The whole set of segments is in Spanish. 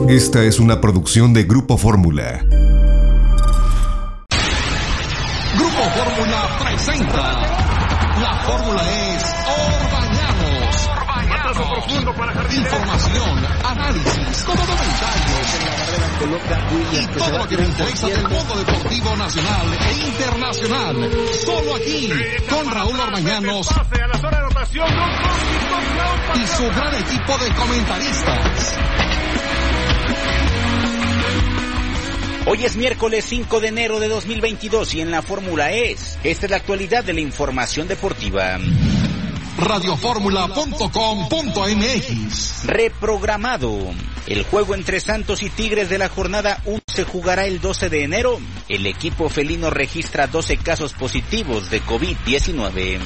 Esta es una producción de Grupo Fórmula. Grupo Fórmula presenta. La fórmula es Orbañanos. Información, análisis, comentarios y todo lo que te interesa del mundo deportivo nacional e internacional. Solo aquí, con Raúl Orbañanos y su gran equipo de comentaristas. Hoy es miércoles 5 de enero de 2022 y en la Fórmula esta es la actualidad de la información deportiva. Radioformula.com.mx. Reprogramado. El juego entre Santos y Tigres de la jornada 1 se jugará el 12 de enero. El equipo felino registra 12 casos positivos de COVID-19.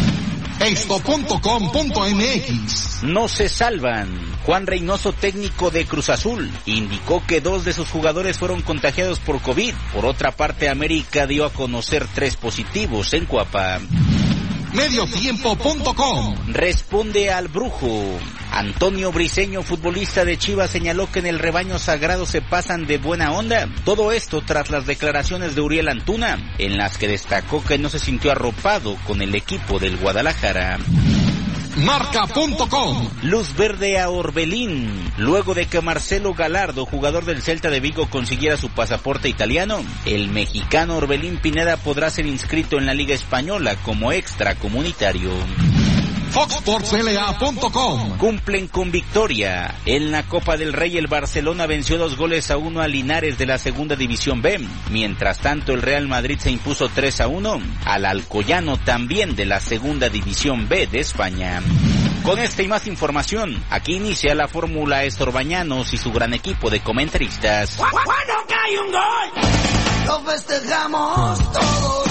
Esto.com.mx. No se salvan. Juan Reynoso, técnico de Cruz Azul, indicó que 2 de sus jugadores fueron contagiados por COVID. Por otra parte, América dio a conocer 3 positivos en Cuapa. Mediotiempo.com. Responde al brujo. Antonio Briseño, futbolista de Chivas, señaló que en el rebaño sagrado se pasan de buena onda. Todo esto tras las declaraciones de Uriel Antuna, en las que destacó que no se sintió arropado con el equipo del Guadalajara. Marca.com. Luz verde a Orbelín. Luego de que Marcelo Gallardo, jugador del Celta de Vigo, consiguiera su pasaporte italiano, el mexicano Orbelín Pineda podrá ser inscrito en la Liga Española como extracomunitario. FoxSportsLA.com. Cumplen con victoria. En la Copa del Rey el Barcelona venció 2-1 a Linares de la Segunda División B. Mientras tanto el Real Madrid se impuso 3-1 al Alcoyano, también de la Segunda División B de España. Con esta y más información, aquí inicia la Fórmula Orbañanos y su gran equipo de comentaristas. ¡Cuándo cae un gol! Lo festejamos todos.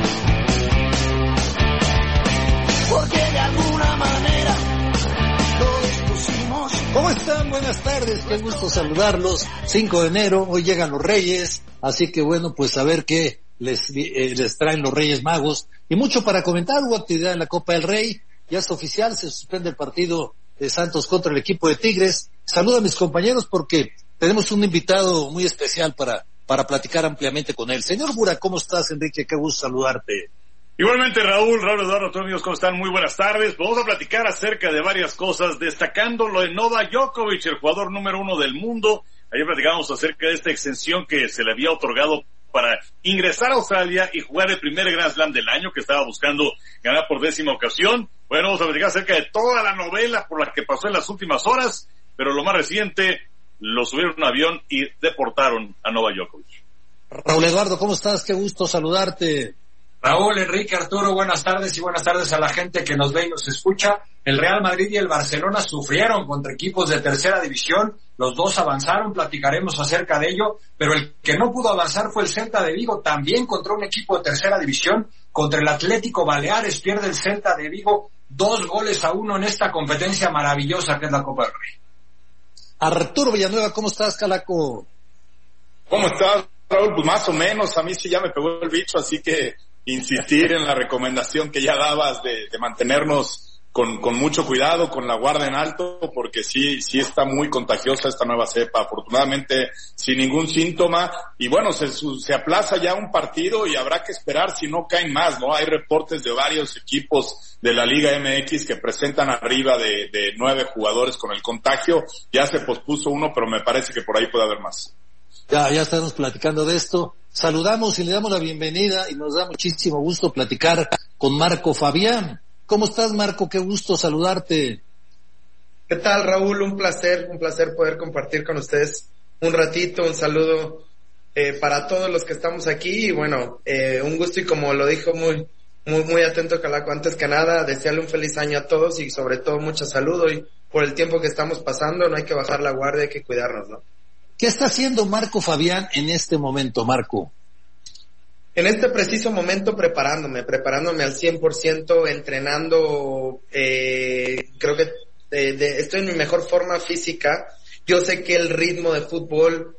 Porque de alguna manera todos pusimos. ¿Cómo están? Buenas tardes, qué gusto saludarlos. 5 de enero, hoy llegan los Reyes, así que bueno, pues a ver qué les traen los Reyes Magos. Y mucho para comentar, hubo actividad en la Copa del Rey, ya es oficial, se suspende el partido de Santos contra el equipo de Tigres. Saludo a mis compañeros porque tenemos un invitado muy especial para platicar ampliamente con él. Señor Bura, ¿cómo estás, Enrique? Qué gusto saludarte. Igualmente, Raúl Eduardo, todos amigos, ¿cómo están? Muy buenas tardes. Vamos a platicar acerca de varias cosas, destacando lo de Novak Djokovic, el jugador número 1 del mundo. Ayer platicamos acerca de esta extensión que se le había otorgado para ingresar a Australia y jugar el primer Grand Slam del año, que estaba buscando ganar por 10ª ocasión. Bueno, vamos a platicar acerca de toda la novela por la que pasó en las últimas horas, pero lo más reciente, lo subieron a un avión y deportaron a Novak Djokovic. Raúl Eduardo, ¿cómo estás? Qué gusto saludarte. Raúl, Enrique, Arturo, buenas tardes y buenas tardes a la gente que nos ve y nos escucha. El Real Madrid y el Barcelona sufrieron contra equipos de tercera división, los dos avanzaron, platicaremos acerca de ello, pero el que no pudo avanzar fue el Celta de Vigo, también contra un equipo de tercera división, contra el Atlético Baleares, pierde el Celta de Vigo 2-1 en esta competencia maravillosa que es la Copa del Rey. Arturo Villanueva, ¿cómo estás, Calaco? ¿Cómo estás, Raúl? Pues más o menos, a mí sí ya me pegó el bicho, así que insistir en la recomendación que ya dabas de mantenernos con mucho cuidado, con la guardia en alto, porque sí está muy contagiosa esta nueva cepa, afortunadamente sin ningún síntoma, y bueno, se aplaza ya un partido y habrá que esperar si no caen más, ¿no? Hay reportes de varios equipos de la Liga MX que presentan arriba de 9 jugadores con el contagio, ya se pospuso uno, pero me parece que por ahí puede haber más. Ya estamos platicando de esto. Saludamos y le damos la bienvenida y nos da muchísimo gusto platicar con Marco Fabián. ¿Cómo estás, Marco? Qué gusto saludarte. ¿Qué tal, Raúl? Un placer poder compartir con ustedes un ratito, un saludo para todos los que estamos aquí y bueno, un gusto y como lo dijo muy atento Calaco, antes que nada, desearle un feliz año a todos y sobre todo mucha salud hoy por el tiempo que estamos pasando, no hay que bajar la guardia, hay que cuidarnos, ¿no? ¿Qué está haciendo Marco Fabián en este momento, Marco? En este preciso momento preparándome al 100%, entrenando, creo que estoy en mi mejor forma física. Yo sé que el ritmo de fútbol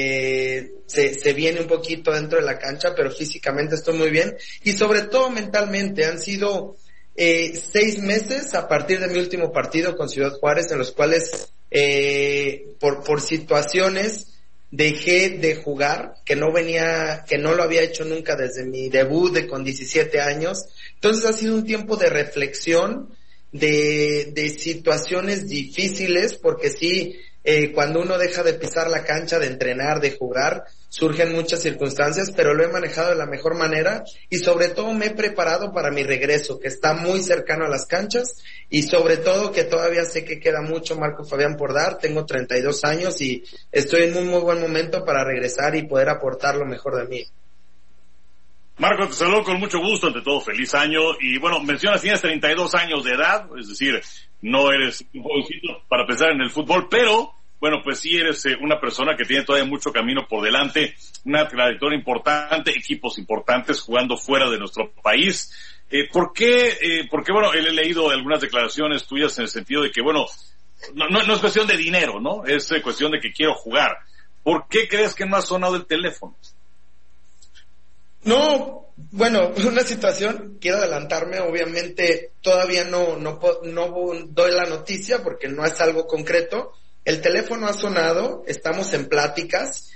se viene un poquito dentro de la cancha, pero físicamente estoy muy bien y sobre todo mentalmente han sido 6 meses a partir de mi último partido con Ciudad Juárez, en los cuales por situaciones dejé de jugar, que no lo había hecho nunca desde mi debut con 17 años. Entonces ha sido un tiempo de reflexión, de situaciones difíciles, porque sí, cuando uno deja de pisar la cancha, de entrenar, de jugar, surgen muchas circunstancias, pero lo he manejado de la mejor manera y sobre todo me he preparado para mi regreso, que está muy cercano a las canchas, y sobre todo que todavía sé que queda mucho, Marco Fabián, por dar. Tengo 32 años y estoy en un muy buen momento para regresar y poder aportar lo mejor de mí. Marco, te saludo con mucho gusto, ante todo feliz año. Y bueno, mencionas tienes 32 años de edad, es decir, no eres un jovencito para pensar en el fútbol, pero bueno, pues sí eres una persona que tiene todavía mucho camino por delante, una trayectoria importante, equipos importantes jugando fuera de nuestro país. ¿Por qué? Porque bueno, he leído algunas declaraciones tuyas en el sentido de que bueno, no es cuestión de dinero, ¿no? Es cuestión de que quiero jugar. ¿Por qué crees que no ha sonado el teléfono? No, bueno, una situación, quiero adelantarme, obviamente todavía no doy la noticia porque no es algo concreto. El teléfono ha sonado, estamos en pláticas.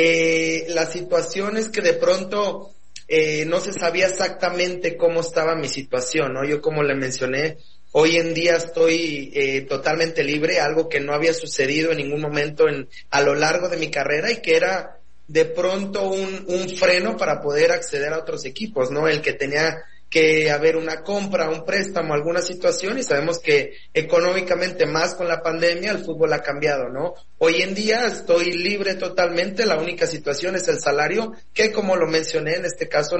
La situación es que de pronto no se sabía exactamente cómo estaba mi situación, ¿no? Yo, como le mencioné, hoy en día estoy totalmente libre, algo que no había sucedido en ningún momento a lo largo de mi carrera, y que era de pronto un freno para poder acceder a otros equipos, ¿no? El que tenía que haber una compra, un préstamo, alguna situación, y sabemos que económicamente, más con la pandemia, el fútbol ha cambiado, ¿no? Hoy en día estoy libre totalmente, la única situación es el salario, que como lo mencioné, en este caso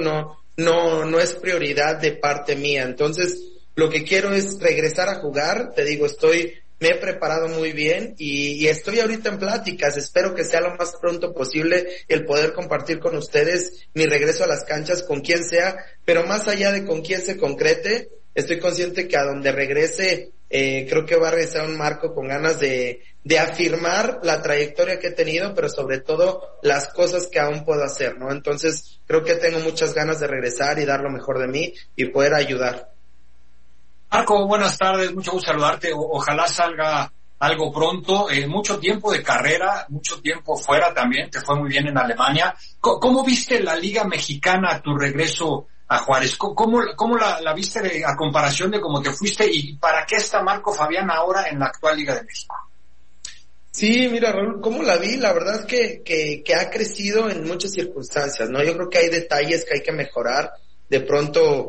no es prioridad de parte mía. Entonces, lo que quiero es regresar a jugar, te digo, me he preparado muy bien y estoy ahorita en pláticas. Espero que sea lo más pronto posible el poder compartir con ustedes mi regreso a las canchas con quien sea, pero más allá de con quién se concrete, estoy consciente que a donde regrese, creo que va a regresar un Marco con ganas de afirmar la trayectoria que he tenido, pero sobre todo las cosas que aún puedo hacer, ¿no? Entonces, creo que tengo muchas ganas de regresar y dar lo mejor de mí y poder ayudar. Marco, buenas tardes, mucho gusto saludarte. Ojalá salga algo pronto. Mucho tiempo de carrera, mucho tiempo fuera también, te fue muy bien en Alemania. ¿Cómo viste la Liga Mexicana a tu regreso a Juárez? ¿Cómo la viste a comparación de cómo te fuiste, y para qué está Marco Fabián ahora en la actual Liga de México? Sí, mira, Raúl, ¿cómo la vi? La verdad es que ha crecido en muchas circunstancias, ¿no? Yo creo que hay detalles que hay que mejorar. De pronto,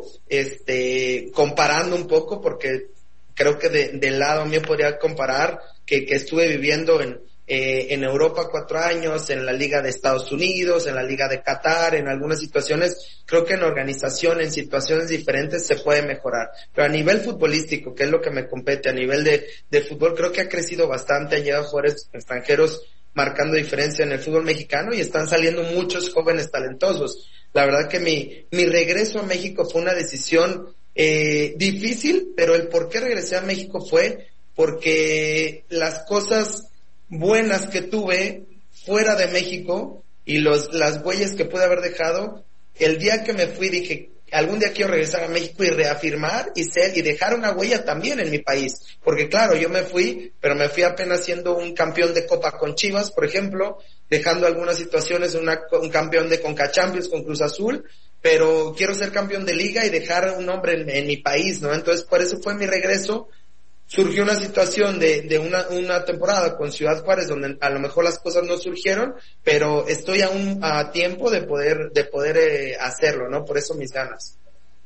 comparando un poco, porque creo que del lado mío podría comparar que estuve viviendo en Europa 4 años, en la Liga de Estados Unidos, en la Liga de Qatar, en algunas situaciones. Creo que en organización, en situaciones diferentes se puede mejorar. Pero a nivel futbolístico, que es lo que me compete, a nivel de fútbol, creo que ha crecido bastante. Han llegado jugadores extranjeros marcando diferencia en el fútbol mexicano y están saliendo muchos jóvenes talentosos. La verdad que mi regreso a México fue una decisión difícil, pero el por qué regresé a México fue porque las cosas buenas que tuve fuera de México y las huellas que pude haber dejado, el día que me fui dije, algún día quiero regresar a México y reafirmar y dejar una huella también en mi país, porque claro, yo me fui, pero me fui apenas siendo un campeón de Copa con Chivas, por ejemplo, dejando algunas situaciones, un campeón de Conca Champions con Cruz Azul, pero quiero ser campeón de liga y dejar un nombre en mi país, ¿no? Entonces, por eso fue mi regreso. Surgió una situación de una temporada con Ciudad Juárez donde a lo mejor las cosas no surgieron, pero estoy aún a tiempo de poder hacerlo, ¿no? Por eso mis ganas.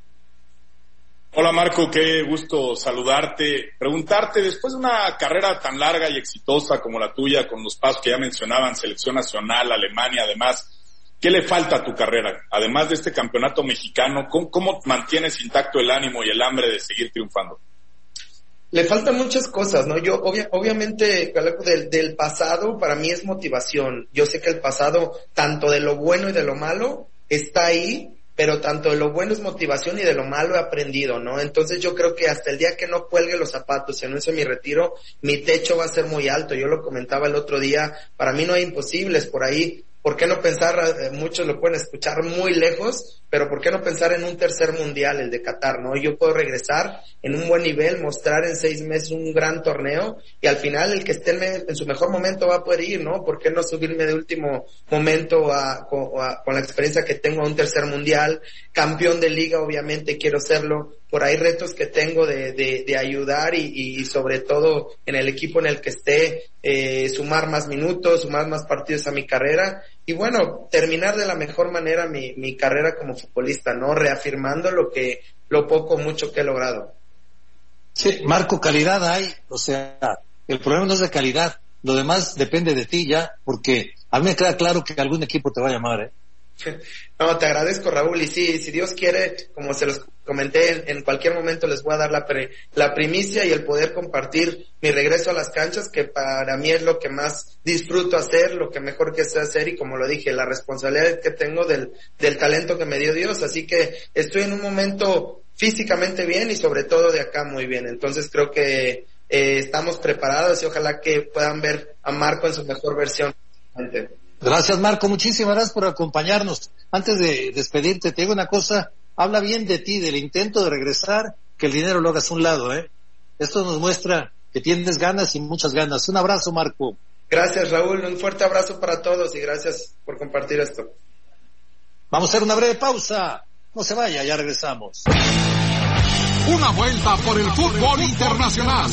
Hola Marco, qué gusto saludarte. Preguntarte, después de una carrera tan larga y exitosa como la tuya, con los pasos que ya mencionaban, selección nacional, Alemania, además, ¿qué le falta a tu carrera? Además de este campeonato mexicano, ¿cómo mantienes intacto el ánimo y el hambre de seguir triunfando? Le faltan muchas cosas, ¿no? Yo, obviamente, del pasado, para mí es motivación. Yo sé que el pasado, tanto de lo bueno y de lo malo, está ahí, pero tanto de lo bueno es motivación y de lo malo he aprendido, ¿no? Entonces yo creo que hasta el día que no cuelgue los zapatos y anuncie mi retiro, mi techo va a ser muy alto. Yo lo comentaba el otro día, para mí no hay imposibles. Por ahí ¿por qué no pensar, muchos lo pueden escuchar muy lejos, pero ¿por qué no pensar en un tercer mundial, el de Qatar, ¿no? Yo puedo regresar en un buen nivel, mostrar en 6 meses un gran torneo, y al final el que esté en su mejor momento va a poder ir, ¿no? ¿Por qué no subirme de último momento con la experiencia que tengo a un tercer mundial? Campeón de liga, obviamente quiero serlo. Por ahí retos que tengo de ayudar y sobre todo en el equipo en el que esté, sumar más minutos, sumar más partidos a mi carrera y bueno, terminar de la mejor manera mi carrera como futbolista, ¿no? Reafirmando lo poco o mucho que he logrado. Sí, Marco, calidad hay, o sea, el problema no es de calidad, lo demás depende de ti ya, porque a mí me queda claro que algún equipo te va a llamar, No, te agradezco, Raúl, y sí, si Dios quiere, como se los comenté, en cualquier momento les voy a dar la primicia y el poder compartir mi regreso a las canchas, que para mí es lo que más disfruto hacer, lo que mejor que sé hacer, y como lo dije, la responsabilidad que tengo del talento que me dio Dios, así que estoy en un momento físicamente bien y sobre todo de acá muy bien, entonces creo que estamos preparados y ojalá que puedan ver a Marco en su mejor versión. Gracias, Marco, muchísimas gracias por acompañarnos. Antes de despedirte, te digo una cosa, habla bien de ti, del intento de regresar, que el dinero lo hagas a un lado, Esto nos muestra que tienes ganas y muchas ganas. Un abrazo, Marco. Gracias, Raúl, un fuerte abrazo para todos y gracias por compartir esto. Vamos a hacer una breve pausa. No se vaya, ya regresamos. Una vuelta por el fútbol internacional.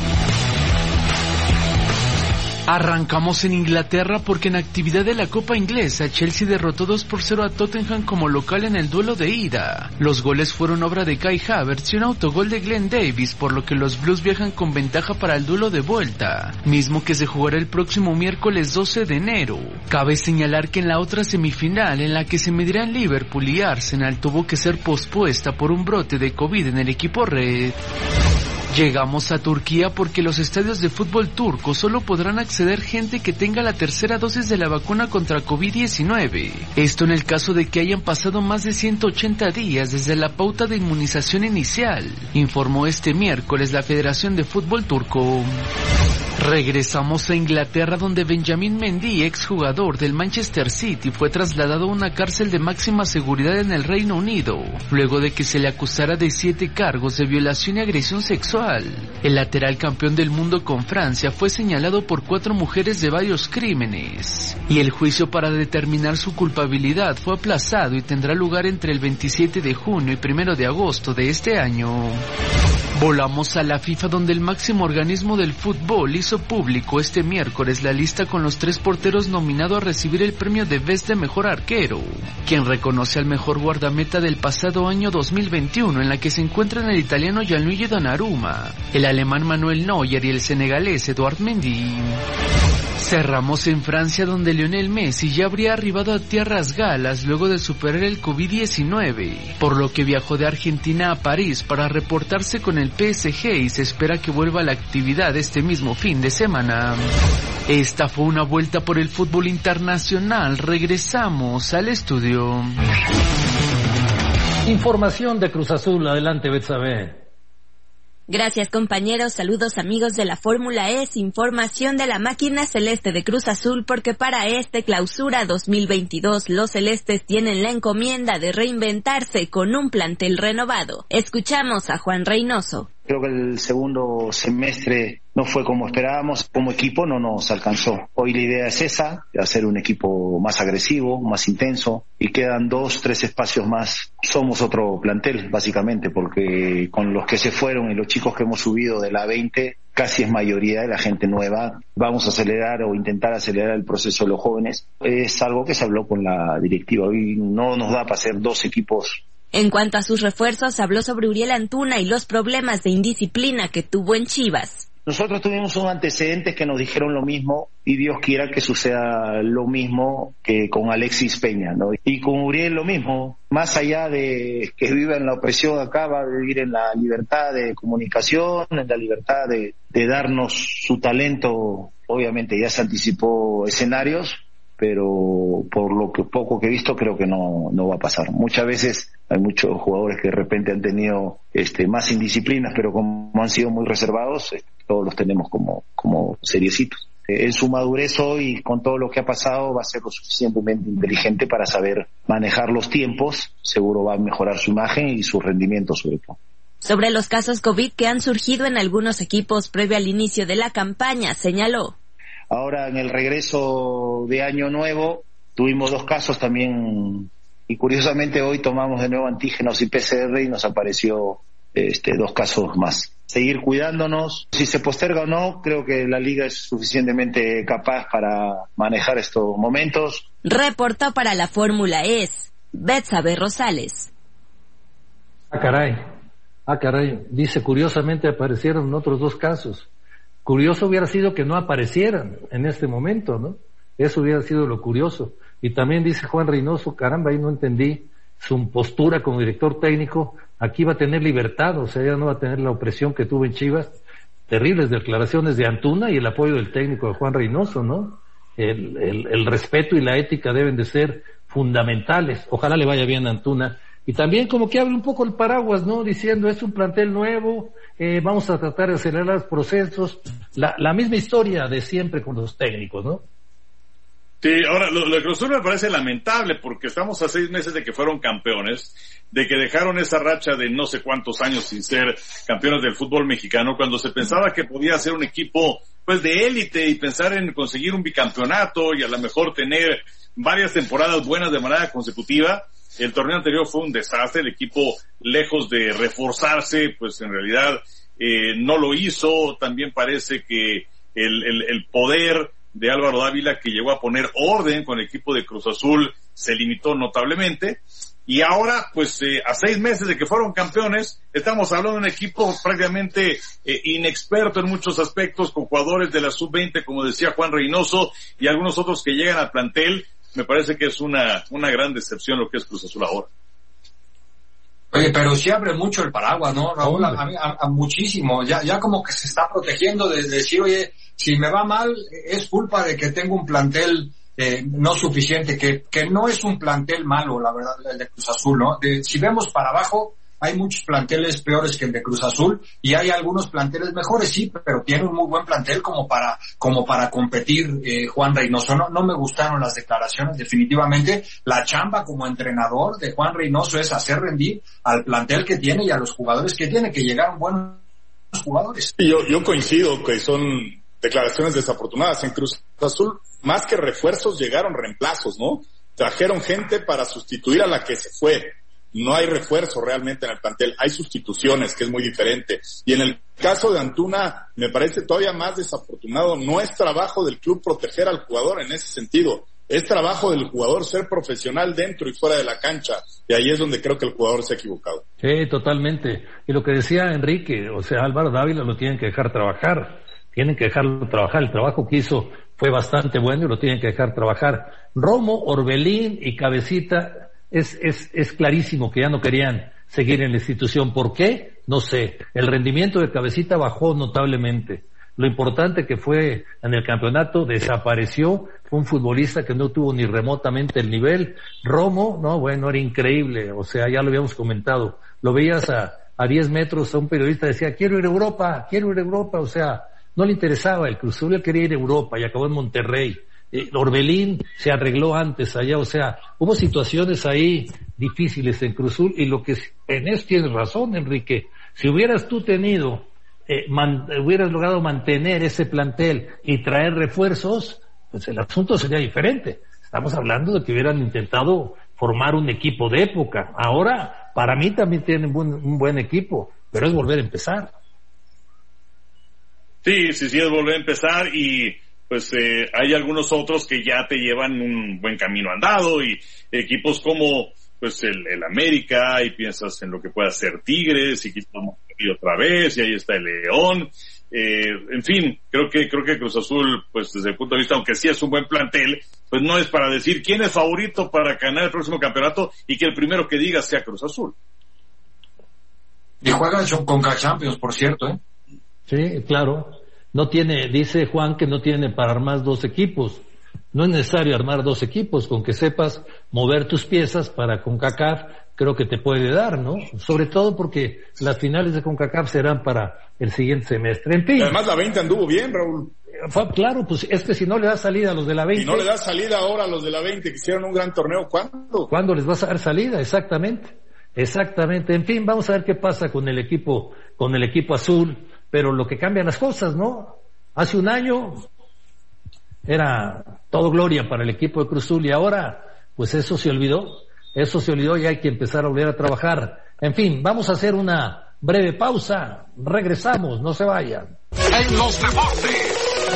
Arrancamos en Inglaterra porque en actividad de la Copa Inglesa, Chelsea derrotó 2-0 a Tottenham como local en el duelo de ida. Los goles fueron obra de Kai Havertz y un autogol de Glenn Davis, por lo que los Blues viajan con ventaja para el duelo de vuelta, mismo que se jugará el próximo miércoles 12 de enero. Cabe señalar que en la otra semifinal, en la que se medirán Liverpool y Arsenal, tuvo que ser pospuesta por un brote de COVID en el equipo red. Llegamos a Turquía porque los estadios de fútbol turco solo podrán acceder gente que tenga la tercera dosis de la vacuna contra COVID-19. Esto en el caso de que hayan pasado más de 180 días desde la pauta de inmunización inicial, informó este miércoles la Federación de Fútbol Turco. Regresamos a Inglaterra, donde Benjamín Mendy, exjugador del Manchester City, fue trasladado a una cárcel de máxima seguridad en el Reino Unido, luego de que se le acusara de 7 cargos de violación y agresión sexual. El lateral campeón del mundo con Francia fue señalado por 4 mujeres de varios crímenes, y el juicio para determinar su culpabilidad fue aplazado y tendrá lugar entre el 27 de junio y 1 de agosto de este año. Volamos a la FIFA, donde el máximo organismo del fútbol hizo público este miércoles la lista con los 3 porteros nominados a recibir el premio de Best de Mejor Arquero, quien reconoce al mejor guardameta del pasado año 2021, en la que se encuentran el italiano Gianluigi Donnarumma, el alemán Manuel Neuer y el senegalés Edouard Mendy. Cerramos en Francia, donde Lionel Messi ya habría arribado a tierras galas luego de superar el COVID-19, por lo que viajó de Argentina a París para reportarse con el PSG y se espera que vuelva a la actividad este mismo fin de semana. Esta fue una vuelta por el fútbol internacional. Regresamos al estudio. Información de Cruz Azul. Adelante, Betsabe. Gracias, compañeros. Saludos, amigos de la Fórmula E. Información de la máquina celeste de Cruz Azul, porque para este clausura 2022 los celestes tienen la encomienda de reinventarse con un plantel renovado. Escuchamos a Juan Reynoso. Creo que el segundo semestre no fue como esperábamos, como equipo no nos alcanzó. Hoy la idea es esa, de hacer un equipo más agresivo, más intenso, y quedan 2-3 espacios más. Somos otro plantel, básicamente, porque con los que se fueron y los chicos que hemos subido de la 20, casi es mayoría de la gente nueva. Vamos a acelerar o intentar acelerar el proceso de los jóvenes. Es algo que se habló con la directiva. Hoy no nos da para hacer 2 equipos. En cuanto a sus refuerzos, habló sobre Uriel Antuna y los problemas de indisciplina que tuvo en Chivas. Nosotros tuvimos unos antecedentes que nos dijeron lo mismo y Dios quiera que suceda lo mismo que con Alexis Peña, ¿no? Y con Uriel lo mismo, más allá de que viva en la opresión acá, va a vivir en la libertad de comunicación, en la libertad de darnos su talento. Obviamente ya se anticipó escenarios, pero por lo que poco que he visto creo que no va a pasar. Muchas veces hay muchos jugadores que de repente han tenido más indisciplinas, pero como han sido muy reservados, todos los tenemos como seriecitos. en su madurez hoy, con todo lo que ha pasado, va a ser lo suficientemente inteligente para saber manejar los tiempos. Seguro va a mejorar su imagen y su rendimiento sobre todo. Sobre los casos COVID que han surgido en algunos equipos previo al inicio de la campaña, señaló. Ahora, en el regreso de Año Nuevo, tuvimos 2 casos también, y curiosamente hoy tomamos de nuevo antígenos y PCR y nos apareció 2 casos más. Seguir cuidándonos. Si se posterga o no, creo que la liga es suficientemente capaz para manejar estos momentos. Reportó para la Fórmula E Betsabe Rosales. Caray. Dice, curiosamente aparecieron otros 2 casos. Curioso hubiera sido que no aparecieran en este momento, ¿no? Eso hubiera sido lo curioso. Y también dice Juan Reynoso, caramba, ahí no entendí su postura como director técnico. Aquí va a tener libertad, o sea, ya no va a tener la opresión que tuvo en Chivas. Terribles declaraciones de Antuna y el apoyo del técnico de Juan Reynoso, ¿no? El respeto y la ética deben de ser fundamentales. Ojalá le vaya bien a Antuna. Y también como que abre un poco el paraguas, ¿no? Diciendo, es un plantel nuevo, vamos a tratar de acelerar los procesos. La misma historia de siempre con los técnicos, ¿no? Sí, ahora, lo de Cruz Azul me parece lamentable porque estamos a 6 meses de que fueron campeones, de que dejaron esa racha de no sé cuántos años sin ser campeones del fútbol mexicano, cuando se pensaba que podía ser un equipo, pues, de élite y pensar en conseguir un bicampeonato y a lo mejor tener varias temporadas buenas de manera consecutiva. El torneo anterior fue un desastre, el equipo, lejos de reforzarse, pues en realidad no lo hizo. También parece que el poder de Álvaro Dávila, que llegó a poner orden con el equipo de Cruz Azul, se limitó notablemente. Y ahora, pues a 6 meses de que fueron campeones, estamos hablando de un equipo prácticamente inexperto en muchos aspectos, con jugadores de la sub-20, como decía Juan Reynoso, y algunos otros que llegan al plantel. Me parece que es una gran decepción lo que es Cruz Azul ahora. Oye, pero sí abre mucho el paraguas, ¿no, Raúl? A muchísimo. Ya como que se está protegiendo de decir, oye, si me va mal, es culpa de que tengo un plantel no suficiente, que no es un plantel malo, la verdad, el de Cruz Azul, ¿no? Si vemos para abajo, hay muchos planteles peores que el de Cruz Azul y hay algunos planteles mejores, sí, pero tiene un muy buen plantel como para competir, Juan Reynoso. No me gustaron las declaraciones, definitivamente. La chamba como entrenador de Juan Reynoso es hacer rendir al plantel que tiene y a los jugadores que tiene, que llegaron buenos jugadores. Y yo coincido que son declaraciones desafortunadas. En Cruz Azul, más que refuerzos, llegaron reemplazos, ¿no? Trajeron gente para sustituir a la que se fue. No hay refuerzo realmente en el plantel, hay sustituciones, que es muy diferente. Y en el caso de Antuna, me parece todavía más desafortunado. No es trabajo del club proteger al jugador en ese sentido. Es trabajo del jugador ser profesional dentro y fuera de la cancha. Y ahí es donde creo que el jugador se ha equivocado. Sí, totalmente. Y lo que decía Enrique, o sea, Álvaro Dávila lo tienen que dejar trabajar. Tienen que dejarlo trabajar. El trabajo que hizo fue bastante bueno y lo tienen que dejar trabajar. Romo, Orbelín y Cabecita, es clarísimo que ya no querían seguir en la institución. ¿Por qué? No sé. El rendimiento de Cabecita bajó notablemente. Lo importante que fue en el campeonato desapareció. Fue un futbolista que no tuvo ni remotamente el nivel. Romo, no, bueno, era increíble. O sea, ya lo habíamos comentado. Lo veías a 10 metros a un periodista, decía, quiero ir a Europa. O sea, no le interesaba el Cruz Azul, él quería ir a Europa y acabó en Monterrey. Orbelín se arregló antes allá, o sea, hubo situaciones ahí difíciles en Cruz Azul, y lo que en eso tienes razón, Enrique. Si hubieras tú hubieras logrado mantener ese plantel y traer refuerzos, pues el asunto sería diferente. Estamos hablando de que hubieran intentado formar un equipo de época. Ahora, para mí también tienen un buen equipo, pero es volver a empezar. Sí, es volver a empezar, y pues hay algunos otros que ya te llevan un buen camino andado, y equipos como pues el América, y piensas en lo que pueda hacer Tigres, y quitamos otra vez, y ahí está el León. En fin, creo que Cruz Azul, pues desde el punto de vista, aunque sí es un buen plantel, pues no es para decir quién es favorito para ganar el próximo campeonato y que el primero que diga sea Cruz Azul. Y juega con Champions, por cierto, ¿eh? Sí, claro. No tiene, dice Juan, que no tiene para armar 2 equipos. No es necesario armar 2 equipos, con que sepas mover tus piezas para CONCACAF, creo que te puede dar, ¿no? Sobre todo porque las finales de CONCACAF serán para el siguiente semestre. En fin. Además la 20 anduvo bien, Raúl. Claro, pues es que si no le da salida a los de la 20. Si no le da salida ahora a los de la 20 que hicieron un gran torneo, ¿cuándo? ¿Cuándo les vas a dar salida? Exactamente. En fin, vamos a ver qué pasa con el equipo azul, pero lo que cambian las cosas, ¿no? Hace un año era todo gloria para el equipo de Cruz Azul y ahora, pues eso se olvidó y hay que empezar a volver a trabajar. En fin, vamos a hacer una breve pausa, regresamos, no se vayan. En los deportes.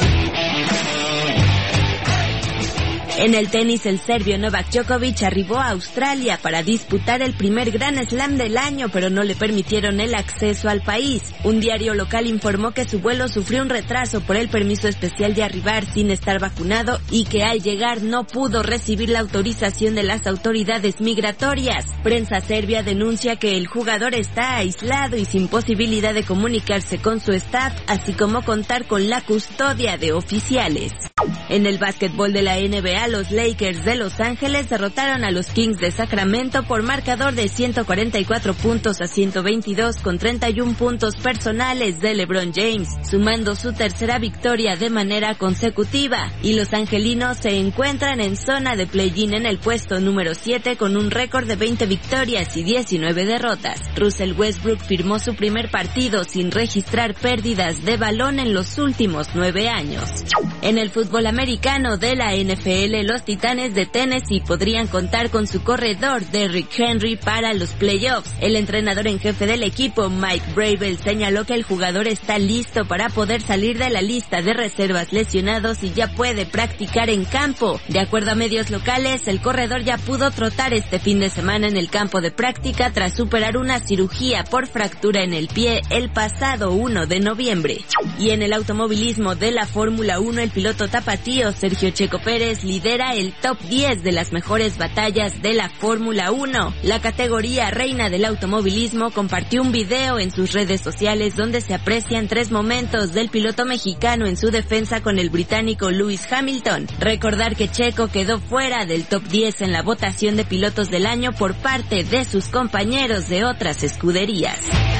En el tenis, el serbio Novak Djokovic arribó a Australia para disputar el primer Grand Slam del año, pero no le permitieron el acceso al país. Un diario local informó que su vuelo sufrió un retraso por el permiso especial de arribar sin estar vacunado y que al llegar no pudo recibir la autorización de las autoridades migratorias. Prensa serbia denuncia que el jugador está aislado y sin posibilidad de comunicarse con su staff, así como contar con la custodia de oficiales. En el básquetbol de la NBA, los Lakers de Los Ángeles derrotaron a los Kings de Sacramento por marcador de 144 puntos a 122 con 31 puntos personales de LeBron James, sumando su tercera victoria de manera consecutiva, y los angelinos se encuentran en zona de play-in en el puesto número 7 con un récord de 20 victorias y 19 derrotas. Russell Westbrook firmó su primer partido sin registrar pérdidas de balón en los últimos 9 años. En el fútbol americano de la NFL, los Titanes de Tennessee podrían contar con su corredor Derrick Henry para los playoffs. El entrenador en jefe del equipo, Mike Vrabel, señaló que el jugador está listo para poder salir de la lista de reservas lesionados y ya puede practicar en campo. De acuerdo a medios locales, el corredor ya pudo trotar este fin de semana en el campo de práctica tras superar una cirugía por fractura en el pie el pasado 1 de noviembre. Y en el automovilismo de la Fórmula 1, el piloto tapatío Sergio Checo Pérez lidera el top 10 de las mejores batallas de la Fórmula 1. La categoría reina del automovilismo compartió un video en sus redes sociales donde se aprecian 3 momentos del piloto mexicano en su defensa con el británico Lewis Hamilton. Recordar que Checo quedó fuera del top 10 en la votación de pilotos del año por parte de sus compañeros de otras escuderías.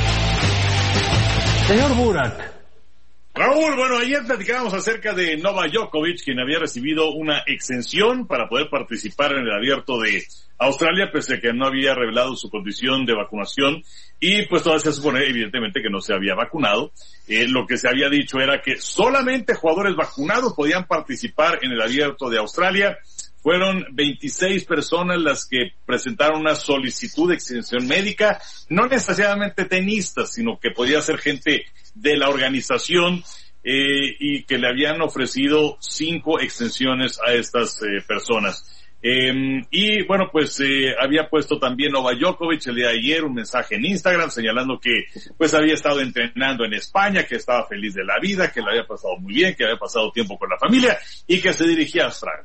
Señor Burak. Raúl, bueno, ayer platicábamos acerca de Novak Djokovic, quien había recibido una exención para poder participar en el Abierto de Australia, pese a que no había revelado su condición de vacunación, y pues todavía se supone, evidentemente, que no se había vacunado. Lo que se había dicho era que solamente jugadores vacunados podían participar en el Abierto de Australia. Fueron 26 personas las que presentaron una solicitud de exención médica, no necesariamente tenistas, sino que podía ser gente de la organización, y que le habían ofrecido 5 extensiones a estas personas. Y bueno, pues había puesto también Novak Djokovic el día de ayer un mensaje en Instagram señalando que pues había estado entrenando en España, que estaba feliz de la vida, que le había pasado muy bien, que había pasado tiempo con la familia y que se dirigía a Australia.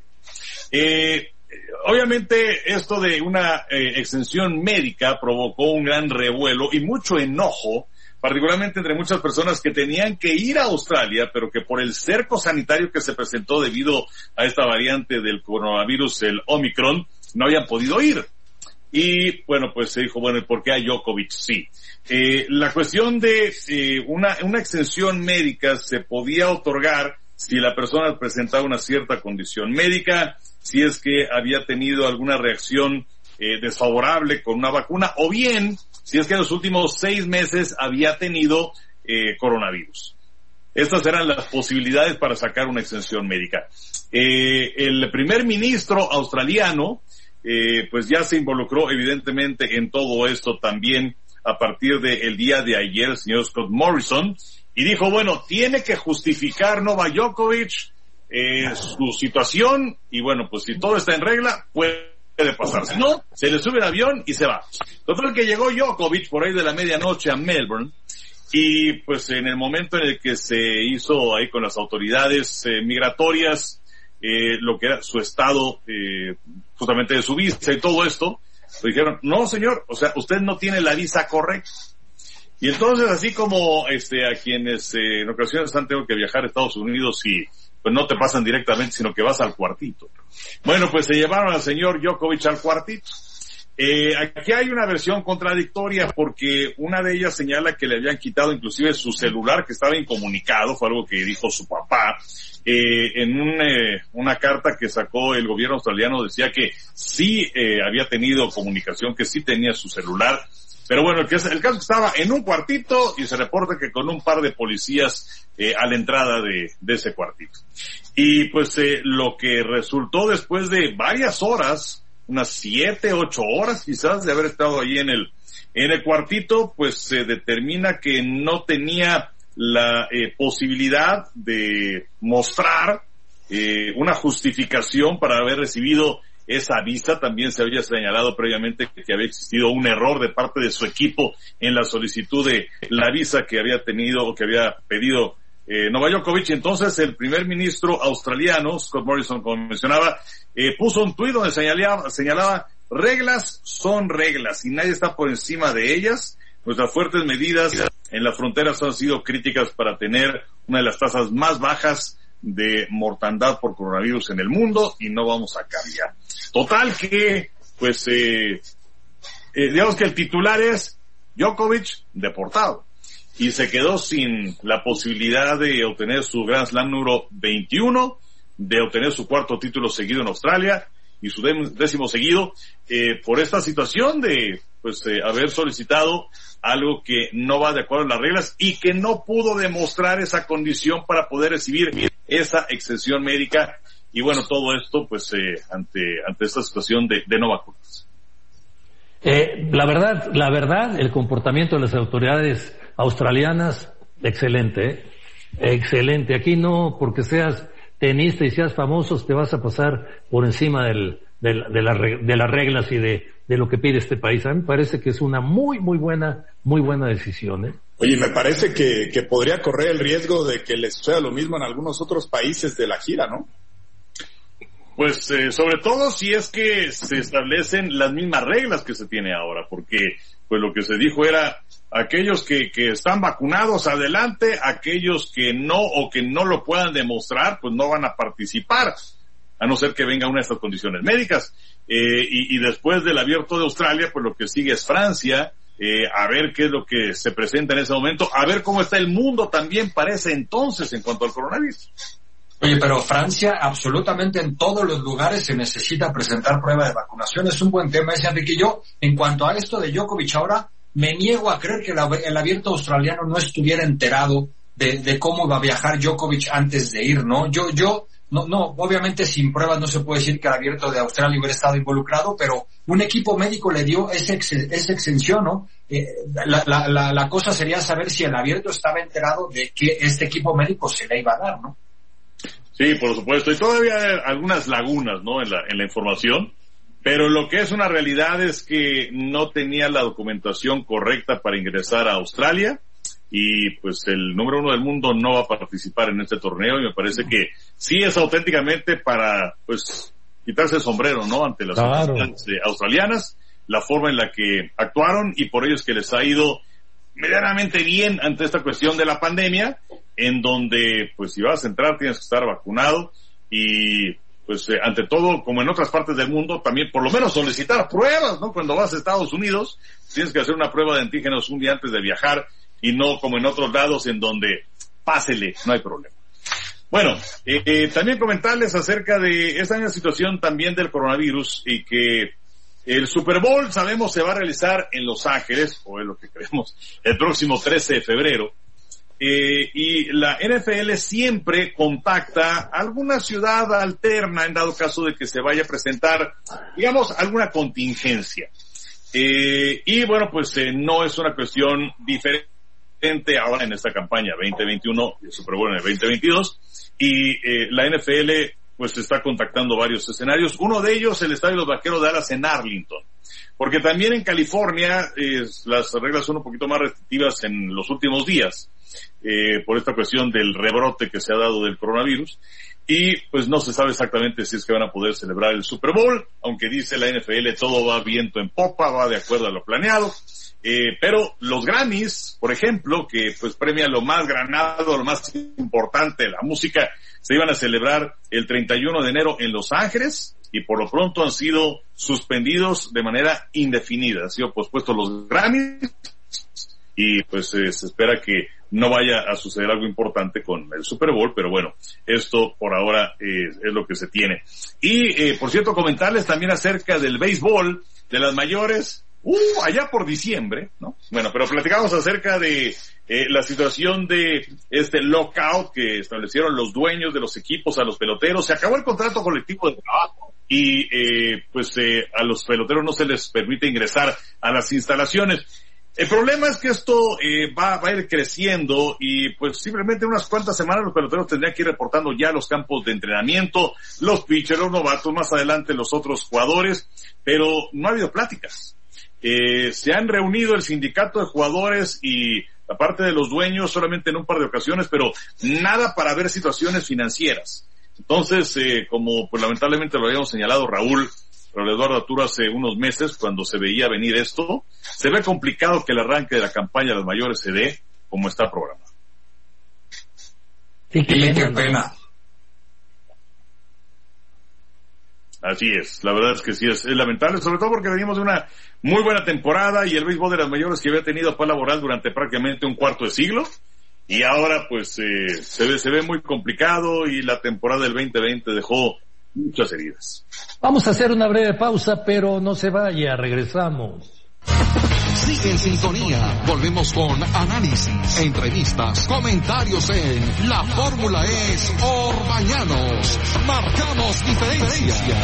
Obviamente esto de una exención médica provocó un gran revuelo y mucho enojo, particularmente entre muchas personas que tenían que ir a Australia, pero que por el cerco sanitario que se presentó debido a esta variante del coronavirus, el Omicron, no habían podido ir. Y bueno, pues se dijo, bueno, ¿y por qué a Djokovic sí? La cuestión de una exención médica se podía otorgar si la persona presentaba una cierta condición médica, si es que había tenido alguna reacción desfavorable con una vacuna, o bien si es que en los últimos 6 meses había tenido coronavirus. Estas eran las posibilidades para sacar una exención médica. El primer ministro australiano pues ya se involucró evidentemente en todo esto también a partir del día de ayer, el señor Scott Morrison, y dijo, bueno, tiene que justificar Novak Djokovic su situación, y bueno, pues si todo está en regla, puede pasar. Si no, se le sube el avión y se va. Total que llegó Djokovic por ahí de la medianoche a Melbourne, y pues en el momento en el que se hizo ahí con las autoridades migratorias, lo que era su estado, justamente de su visa y todo esto, le dijeron, no señor, o sea, usted no tiene la visa correcta. Y entonces, así como a quienes en ocasiones han tenido que viajar a Estados Unidos y pues no te pasan directamente, sino que vas al cuartito. Bueno, pues se llevaron al señor Djokovic al cuartito. Aquí hay una versión contradictoria porque una de ellas señala que le habían quitado inclusive su celular, que estaba incomunicado, fue algo que dijo su papá. En una carta que sacó el gobierno australiano decía que sí había tenido comunicación, que sí tenía su celular. Pero bueno, el caso que estaba en un cuartito y se reporta que con un par de policías a la entrada de ese cuartito. Y pues lo que resultó después de varias horas, unas 7, 8 horas quizás de haber estado ahí en el cuartito, pues se determina que no tenía la posibilidad de mostrar una justificación para haber recibido esa visa. También se había señalado previamente que había existido un error de parte de su equipo en la solicitud de la visa que había tenido o que había pedido Novak Djokovic. Entonces el primer ministro australiano, Scott Morrison, como mencionaba, puso un tuit donde señalaba reglas son reglas y nadie está por encima de ellas. Nuestras fuertes medidas en las fronteras han sido críticas para tener una de las tasas más bajas de mortandad por coronavirus en el mundo y no vamos a cambiar. Total que, pues, digamos que el titular es Djokovic deportado y se quedó sin la posibilidad de obtener su Grand Slam número 21, de obtener su 4º título seguido en Australia y su 10º seguido, por esta situación de, pues, haber solicitado algo que no va de acuerdo a las reglas y que no pudo demostrar esa condición para poder recibir esa exención médica. Y bueno, todo esto, pues, ante esta situación de no vacunas. La verdad, el comportamiento de las autoridades australianas, excelente, excelente. Aquí no, porque seas tenista y seas famoso, te vas a pasar por encima de las reglas y de lo que pide este país. A mí me parece que es una muy buena decisión, ¿eh? Oye, me parece que podría correr el riesgo de que les suceda lo mismo en algunos otros países de la gira, ¿no? Pues sobre todo si es que se establecen las mismas reglas que se tiene ahora, porque pues lo que se dijo era aquellos que están vacunados adelante, aquellos que no o que no lo puedan demostrar pues no van a participar, a no ser que venga una de estas condiciones médicas. Y después del Abierto de Australia pues lo que sigue es Francia, a ver qué es lo que se presenta en ese momento, a ver cómo está el mundo también para ese entonces en cuanto al coronavirus. Oye, pero Francia, absolutamente en todos los lugares se necesita presentar prueba de vacunación. Es un buen tema ese, Enrique. Yo, en cuanto a esto de Djokovic ahora, me niego a creer que el Abierto australiano no estuviera enterado de cómo va a viajar Djokovic antes de ir, ¿no? No, obviamente sin pruebas no se puede decir que el Abierto de Australia hubiera estado involucrado, pero un equipo médico le dio esa exención, ¿no? La cosa sería saber si el Abierto estaba enterado de que este equipo médico se le iba a dar, ¿no? Sí, por supuesto. Y todavía hay algunas lagunas, ¿no? En la información. Pero lo que es una realidad es que no tenía la documentación correcta para ingresar a Australia. Y pues el número 1 del mundo no va a participar en este torneo. Y me parece que sí es auténticamente para, pues, quitarse el sombrero, ¿no? Ante las autoridades australianas, la forma en la que actuaron y por ello es que les ha ido medianamente bien ante esta cuestión de la pandemia, en donde, pues, si vas a entrar tienes que estar vacunado y, pues, ante todo, como en otras partes del mundo, también por lo menos solicitar pruebas, ¿no? Cuando vas a Estados Unidos, tienes que hacer una prueba de antígenos un día antes de viajar y no como en otros lados en donde pásele, no hay problema. Bueno, también comentarles acerca de esta misma situación también del coronavirus y que el Super Bowl, sabemos, se va a realizar en Los Ángeles, o es lo que creemos, el próximo 13 de febrero. Y la NFL siempre contacta alguna ciudad alterna en dado caso de que se vaya a presentar, digamos, alguna contingencia. Y bueno, pues no es una cuestión diferente ahora en esta campaña 2021 y el Super Bowl en el 2022. Y la NFL pues está contactando varios escenarios. Uno de ellos, el Estadio de los Vaqueros de Dallas en Arlington. Porque también en California las reglas son un poquito más restrictivas en los últimos días. Por esta cuestión del rebrote que se ha dado del coronavirus, y pues no se sabe exactamente si es que van a poder celebrar el Super Bowl, aunque dice la NFL todo va viento en popa, va de acuerdo a lo planeado. Pero los Grammys, por ejemplo, que pues premia lo más granado, lo más importante de la música, se iban a celebrar el 31 de enero en Los Ángeles y por lo pronto han sido suspendidos de manera indefinida. Han sido pospuestos los Grammys y pues se espera que no vaya a suceder algo importante con el Super Bowl, pero bueno, esto por ahora es lo que se tiene. Y por cierto, comentarles también acerca del béisbol de las mayores, allá por diciembre, ¿no? Bueno, pero platicamos acerca de la situación de este lockout que establecieron los dueños de los equipos a los peloteros. Se acabó el contrato colectivo de trabajo y a los peloteros no se les permite ingresar a las instalaciones. El problema es que esto va a ir creciendo y pues simplemente en unas cuantas semanas los peloteros tendrían que ir reportando ya los campos de entrenamiento, los pitchers, los novatos, más adelante los otros jugadores, pero no ha habido pláticas. Se han reunido el sindicato de jugadores y la parte de los dueños solamente en un par de ocasiones, pero nada para ver situaciones financieras. Entonces, como pues lamentablemente lo habíamos señalado Raúl Eduardo Arturo hace unos meses, cuando se veía venir esto, se ve complicado que el arranque de la campaña de las mayores se dé como está programado. Sí, qué pena. Así es, la verdad es que sí, es lamentable, sobre todo porque venimos de una muy buena temporada y el béisbol de las mayores que había tenido fue laboral durante prácticamente un cuarto de siglo y ahora pues se ve muy complicado y la temporada del 2020 dejó muchas heridas. Vamos a hacer una breve pausa, pero no se vaya, regresamos. Sigue en sintonía. Volvemos con análisis, entrevistas, comentarios en La Fórmula es Orbañanos. Marcamos diferencia.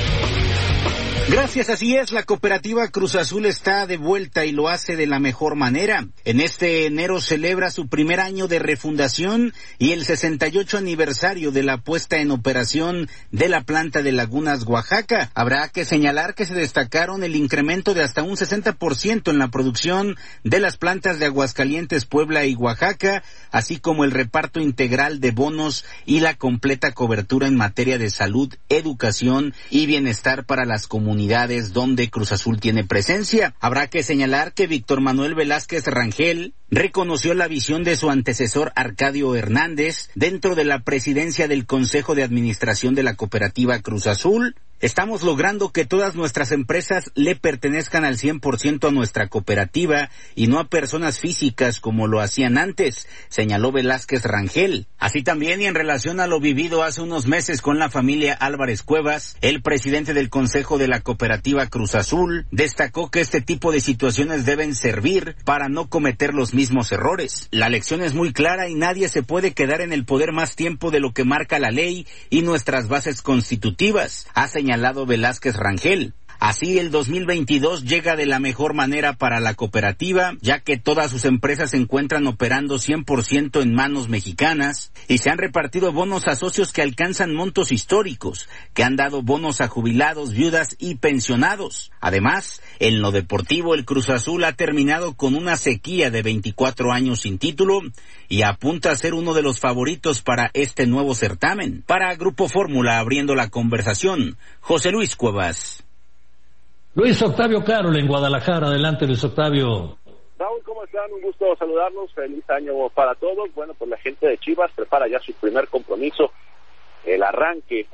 Gracias, así es, la cooperativa Cruz Azul está de vuelta y lo hace de la mejor manera. En este enero celebra su primer año de refundación y el 68 aniversario de la puesta en operación de la planta de Lagunas, Oaxaca. Habrá que señalar que se destacaron el incremento de hasta un 60% en la producción de las plantas de Aguascalientes, Puebla y Oaxaca, así como el reparto integral de bonos y la completa cobertura en materia de salud, educación y bienestar para las comunidades donde Cruz Azul tiene presencia. Habrá que señalar que Víctor Manuel Velázquez Rangel reconoció la visión de su antecesor Arcadio Hernández dentro de la presidencia del Consejo de Administración de la cooperativa Cruz Azul. Estamos logrando que todas nuestras empresas le pertenezcan al 100% a nuestra cooperativa y no a personas físicas como lo hacían antes, señaló Velázquez Rangel. Así también, y en relación a lo vivido hace unos meses con la familia Álvarez Cuevas, el presidente del Consejo de la cooperativa Cruz Azul destacó que este tipo de situaciones deben servir para no cometer los mismos errores. La lección es muy clara y nadie se puede quedar en el poder más tiempo de lo que marca la ley y nuestras bases constitutivas, ha señalado Velázquez Rangel. Así, el 2022 llega de la mejor manera para la cooperativa, ya que todas sus empresas se encuentran operando 100% en manos mexicanas y se han repartido bonos a socios que alcanzan montos históricos, que han dado bonos a jubilados, viudas y pensionados. Además, en lo deportivo, el Cruz Azul ha terminado con una sequía de 24 años sin título y apunta a ser uno de los favoritos para este nuevo certamen. Para Grupo Fórmula, abriendo la conversación, José Luis Cuevas. Luis Octavio Carol en Guadalajara. Adelante, Luis Octavio. Raúl, ¿cómo están? Un gusto saludarlos. Feliz año para todos. Bueno, pues la gente de Chivas prepara ya su primer compromiso, el arranque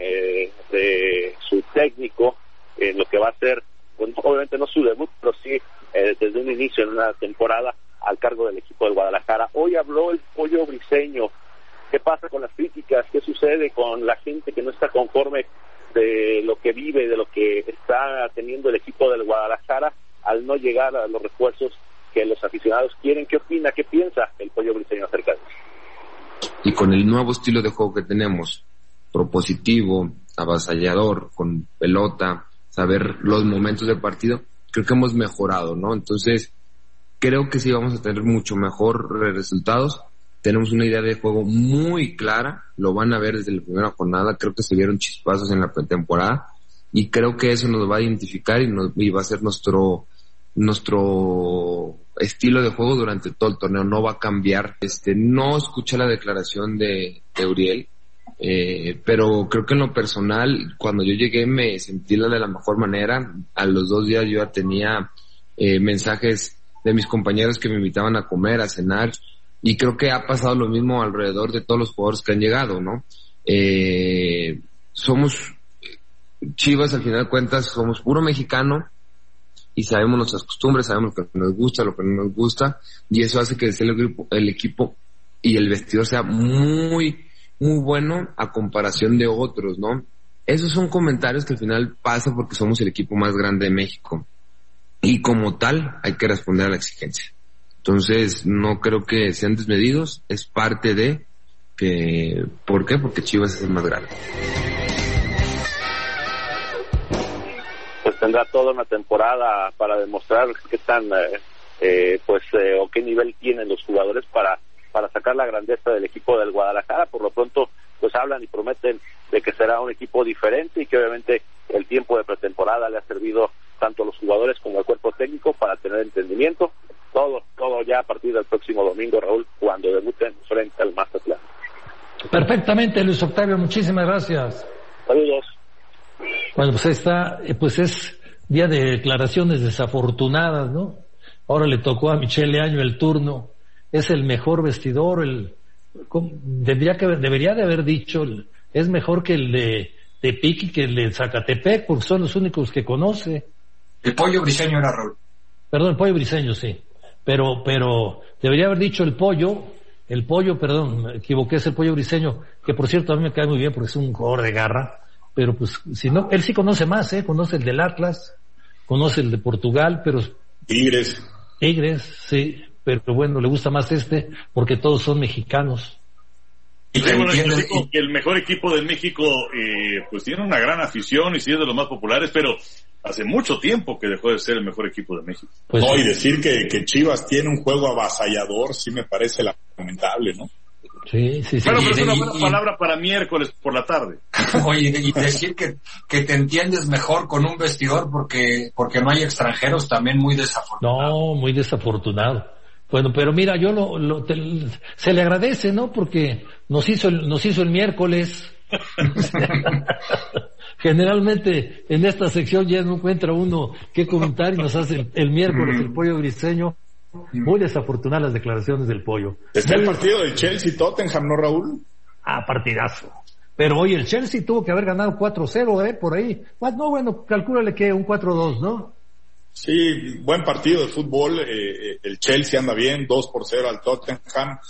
de su técnico en lo que va a ser, bueno, obviamente no su debut, pero sí desde un inicio en una temporada al cargo del equipo de Guadalajara. Hoy habló el Pollo Briseño. ¿Qué pasa con las críticas? ¿Qué sucede con la gente que no está conforme de lo que vive, de lo que está teniendo el equipo del Guadalajara al no llegar a los refuerzos que los aficionados quieren? ¿Qué opina, qué piensa el Pollo Briseño acerca de eso? Y con el nuevo estilo de juego que tenemos, propositivo, avasallador, con pelota, saber los momentos del partido, creo que hemos mejorado, ¿no? Entonces, creo que sí vamos a tener mucho mejor resultados. Tenemos una idea de juego muy clara, lo van a ver desde la primera jornada, creo que se vieron chispazos en la pretemporada y creo que eso nos va a identificar y va a ser nuestro estilo de juego durante todo el torneo, no va a cambiar. No escuché la declaración de Uriel, pero creo que en lo personal, cuando yo llegué me sentí de la mejor manera. A los 2 días yo ya tenía mensajes de mis compañeros que me invitaban a comer, a cenar, y creo que ha pasado lo mismo alrededor de todos los jugadores que han llegado, ¿no? Somos Chivas, al final de cuentas, somos puro mexicano y sabemos nuestras costumbres, sabemos lo que nos gusta, lo que no nos gusta, y eso hace que el equipo y el vestidor sea muy, muy bueno a comparación de otros, ¿no? Esos son comentarios que al final pasa porque somos el equipo más grande de México, y como tal hay que responder a la exigencia. Entonces no creo que sean desmedidos, es parte de que, ¿por qué? Porque Chivas es el más grande. Pues tendrá toda una temporada para demostrar qué tan o qué nivel tienen los jugadores para sacar la grandeza del equipo del Guadalajara. Por lo pronto pues hablan y prometen de que será un equipo diferente y que obviamente el tiempo de pretemporada le ha servido tanto a los jugadores como al cuerpo técnico para tener entendimiento. Todo ya a partir del próximo domingo, Raúl, cuando debuten frente al Mazatlán. Perfectamente, Luis Octavio, muchísimas gracias. Saludos. Bueno, pues está, pues es día de declaraciones desafortunadas, ¿no? Ahora le tocó a Michele Año el turno. Es el mejor vestidor, debería de haber dicho, es mejor que el de Tepic y que el de Zacatepec, porque son los únicos que conoce. El Pollo Briseño era, Raúl. Perdón, el Pollo Briseño, sí. Pero debería haber dicho el Pollo, me equivoqué, es el Pollo Briseño, que por cierto a mí me cae muy bien porque es un jugador de garra, pero pues si no, él sí conoce más, conoce el del Atlas, conoce el de Portugal, pero Tigres, sí, pero bueno, le gusta más porque todos son mexicanos. Y que el mejor equipo de México pues tiene una gran afición y sí es de los más populares, pero hace mucho tiempo que dejó de ser el mejor equipo de México. Pues no, y decir que Chivas tiene un juego avasallador sí me parece lamentable, ¿no? Sí. Bueno, pero es una buena palabra para miércoles por la tarde. Oye, y decir que te entiendes mejor con un vestidor porque no hay extranjeros, también muy desafortunado. No, muy desafortunado. Bueno, pero mira, yo se le agradece, ¿no? Porque nos hizo el miércoles. Generalmente en esta sección ya no encuentra uno qué comentar y nos hace el miércoles el Pollo Briseño. Muy desafortunadas las declaraciones del Pollo. Está el partido del Chelsea-Tottenham, ¿no, Raúl? Partidazo. Pero hoy el Chelsea tuvo que haber ganado 4-0, por ahí. Bueno, calcúlale que un 4-2, ¿no? Sí, buen partido de fútbol. El Chelsea anda bien, 2-0 al Tottenham.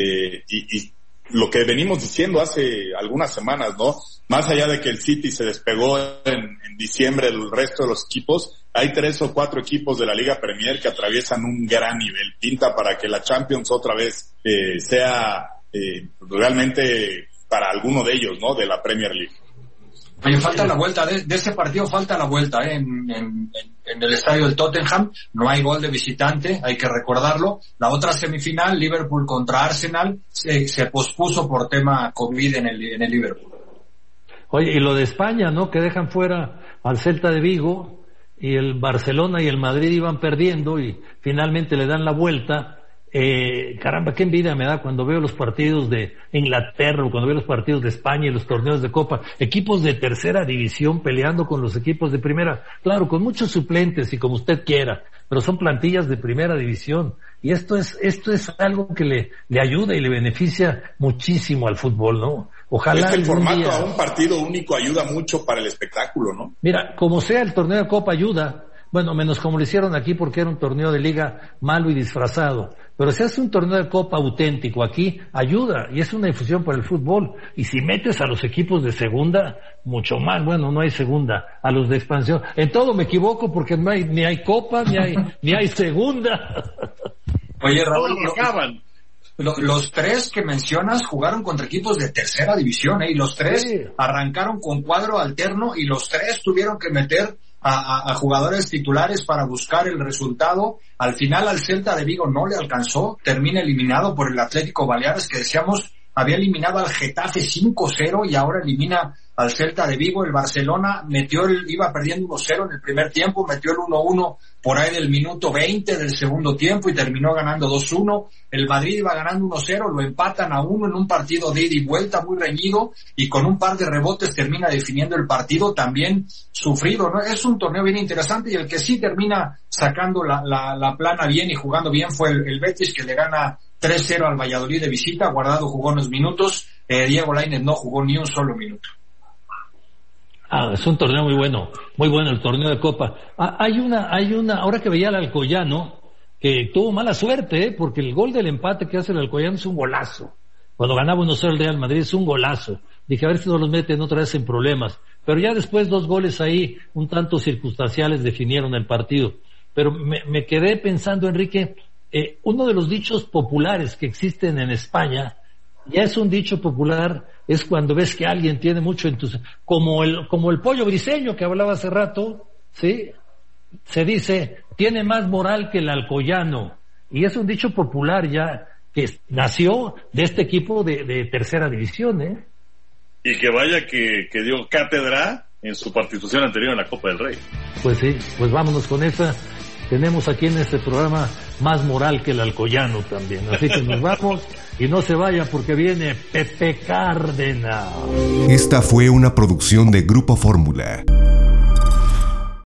Y lo que venimos diciendo hace algunas semanas, ¿no? Más allá de que el City se despegó en diciembre del resto de los equipos, hay 3 o 4 equipos de la Liga Premier que atraviesan un gran nivel. Pinta para que la Champions otra vez sea realmente para alguno de ellos, ¿no? De la Premier League. Oye, falta la vuelta de ese partido, falta la vuelta en el estadio del Tottenham. No hay gol de visitante, hay que recordarlo. La otra semifinal, Liverpool contra Arsenal, se pospuso por tema COVID en el Liverpool. Oye, y lo de España, ¿no? Que dejan fuera al Celta de Vigo y el Barcelona y el Madrid iban perdiendo y finalmente le dan la vuelta. Caramba, qué envidia me da cuando veo los partidos de Inglaterra o cuando veo los partidos de España y los torneos de Copa, equipos de tercera división peleando con los equipos de primera, claro, con muchos suplentes y como usted quiera, pero son plantillas de primera división y esto es algo que le ayuda y le beneficia muchísimo al fútbol, ¿no? Ojalá el formato a un partido único ayuda mucho para el espectáculo, ¿no? Mira, como sea el torneo de Copa ayuda. Bueno, menos como lo hicieron aquí porque era un torneo de liga malo y disfrazado. Pero si hace un torneo de Copa auténtico aquí, ayuda y es una difusión para el fútbol. Y si metes a los equipos de segunda, mucho más. Bueno, no hay segunda, a los de expansión. En todo me equivoco porque ni hay Copa, ni hay segunda. Oye, Raúl, los 3 que mencionas jugaron contra equipos de tercera división, y los 3 arrancaron con cuadro alterno y los 3 tuvieron que meter a jugadores titulares para buscar el resultado. Al final al Celta de Vigo no le alcanzó, termina eliminado por el Atlético Baleares, que decíamos había eliminado al Getafe 5-0 y ahora elimina al Celta de Vigo. El Barcelona iba perdiendo 1-0 en el primer tiempo, metió el 1-1 por ahí del minuto 20 del segundo tiempo y terminó ganando 2-1. El Madrid iba ganando 1-0, lo empatan a 1 en un partido de ida y vuelta muy reñido y con un par de rebotes termina definiendo el partido también sufrido, ¿no? Es un torneo bien interesante y el que sí termina sacando la plana bien y jugando bien fue el Betis, que le gana 3-0 al Valladolid de visita. Guardado jugó unos minutos, Diego Lainez no jugó ni un solo minuto. Es un torneo muy bueno el torneo de Copa. Hay una, ahora que veía al Alcoyano, que tuvo mala suerte, porque el gol del empate que hace el Alcoyano es un golazo. Cuando ganaba 1-0 el Real Madrid es un golazo. Dije, a ver si no los meten otra vez en problemas. Pero ya después 2 goles ahí, un tanto circunstanciales, definieron el partido. Pero me quedé pensando, Enrique, uno de los dichos populares que existen en España, ya es un dicho popular, es cuando ves que alguien tiene mucho entusiasmo, como el pollo briseño que hablaba hace rato, ¿sí? Se dice, tiene más moral que el Alcoyano, y es un dicho popular ya, que nació de este equipo de tercera división, ¿eh? Y que vaya que dio cátedra en su participación anterior en la Copa del Rey. Pues sí, pues vámonos con esa. Tenemos aquí en este programa más moral que el Alcoyano también. Así que nos vamos y no se vaya porque viene Pepe Cárdenas. Esta fue una producción de Grupo Fórmula.